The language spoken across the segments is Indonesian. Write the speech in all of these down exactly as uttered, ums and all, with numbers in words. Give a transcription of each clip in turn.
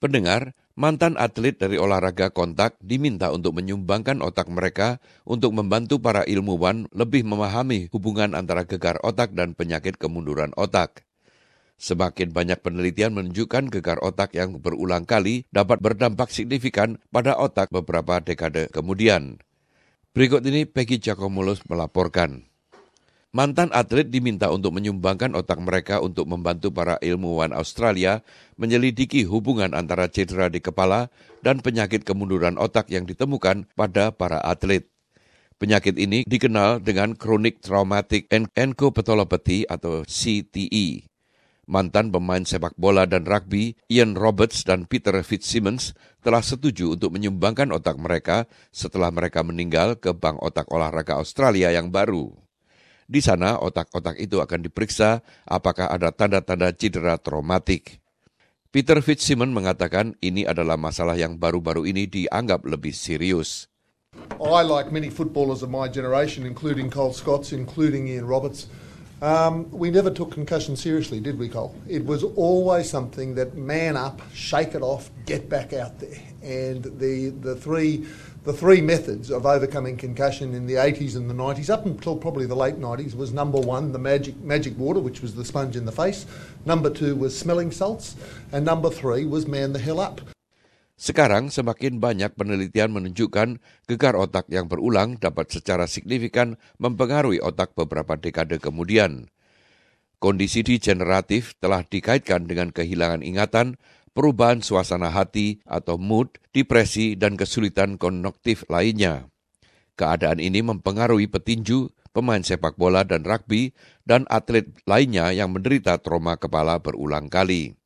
Pendengar, mantan atlet dari olahraga kontak diminta untuk menyumbangkan otak mereka untuk membantu para ilmuwan lebih memahami hubungan antara gegar otak dan penyakit kemunduran otak. Semakin banyak penelitian menunjukkan gegar otak yang berulang kali dapat berdampak signifikan pada otak beberapa dekade kemudian. Berikut ini Peggy Giacomolos melaporkan. Mantan atlet diminta untuk menyumbangkan otak mereka untuk membantu para ilmuwan Australia menyelidiki hubungan antara cedera di kepala dan penyakit kemunduran otak yang ditemukan pada para atlet. Penyakit ini dikenal dengan Chronic Traumatic Encephalopathy atau C T E. Mantan pemain sepak bola dan rugby Ian Roberts dan Peter Fitzsimmons telah setuju untuk menyumbangkan otak mereka setelah mereka meninggal ke Bank Otak Olahraga Australia yang baru. Di sana, otak-otak itu akan diperiksa apakah ada tanda-tanda cedera traumatik. Peter Fitzsimmons mengatakan ini adalah masalah yang baru-baru ini dianggap lebih serius. I, like many footballers of my generation, including Cole Scotts, including Ian Roberts, um, we never took concussion seriously, did we, Cole? It was always something that man up, shake it off, get back out there. And the the three... The three methods of overcoming concussion in the eighties and the nineties, up until probably the late nineties, was number one, the magic magic water, which was the sponge in the face. Number two was smelling salts. And number three was man the hell up. Sekarang semakin banyak penelitian menunjukkan gegar otak yang berulang dapat secara signifikan mempengaruhi otak beberapa dekade kemudian. Kondisi degeneratif telah dikaitkan dengan kehilangan ingatan, perubahan suasana hati atau mood, depresi, dan kesulitan kognitif lainnya. Keadaan ini mempengaruhi petinju, pemain sepak bola dan rugby, dan atlet lainnya yang menderita trauma kepala berulang kali.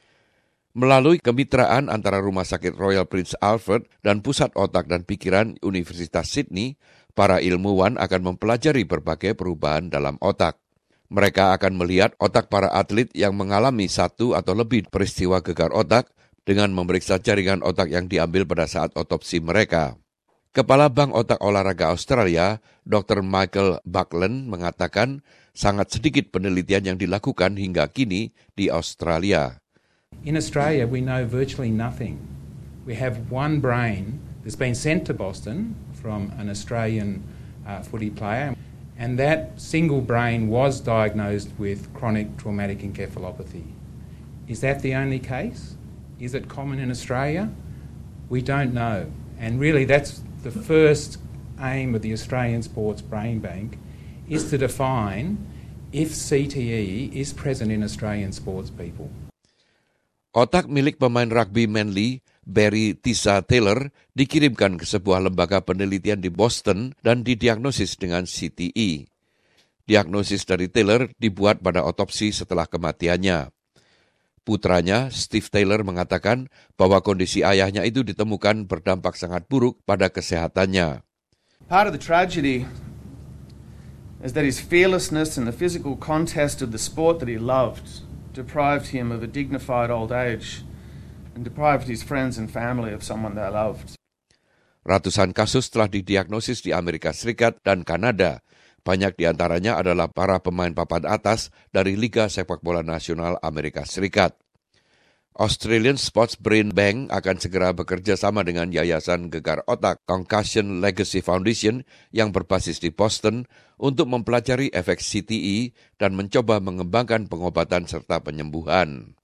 Melalui kemitraan antara Rumah Sakit Royal Prince Alfred dan Pusat Otak dan Pikiran Universitas Sydney, para ilmuwan akan mempelajari berbagai perubahan dalam otak. Mereka akan melihat otak para atlet yang mengalami satu atau lebih peristiwa gegar otak dengan memeriksa jaringan otak yang diambil pada saat otopsi mereka. Kepala Bank Otak Olahraga Australia, doktor Michael Buckland, mengatakan sangat sedikit penelitian yang dilakukan hingga kini di Australia. In Australia, we know virtually nothing. We have one brain that's been sent to Boston from an Australian uh, footy player. And that single brain was diagnosed with chronic traumatic encephalopathy. Is that the only case? Is it common in Australia? We don't know. And really that's the first aim of the Australian Sports Brain Bank, is to define if C T E is present in Australian sports people. Otak milik pemain rugby Manly, Barry Tisa Taylor, dikirimkan ke sebuah lembaga penelitian di Boston dan didiagnosis dengan C T E. Diagnosis dari Taylor dibuat pada otopsi setelah kematiannya. Putranya, Steve Taylor, mengatakan bahwa kondisi ayahnya itu ditemukan berdampak sangat buruk pada kesehatannya. Part of the tragedy is that his fearlessness in the physical contest of the sport that he loved deprived him of a dignified old age and deprived his friends and family of someone they loved. Ratusan kasus telah didiagnosis di Amerika Serikat dan Kanada. Banyak di antaranya adalah para pemain papan atas dari Liga Sepak Bola Nasional Amerika Serikat. Australian Sports Brain Bank akan segera bekerja sama dengan Yayasan Gegar Otak Concussion Legacy Foundation yang berbasis di Boston untuk mempelajari efek C T E dan mencoba mengembangkan pengobatan serta penyembuhan.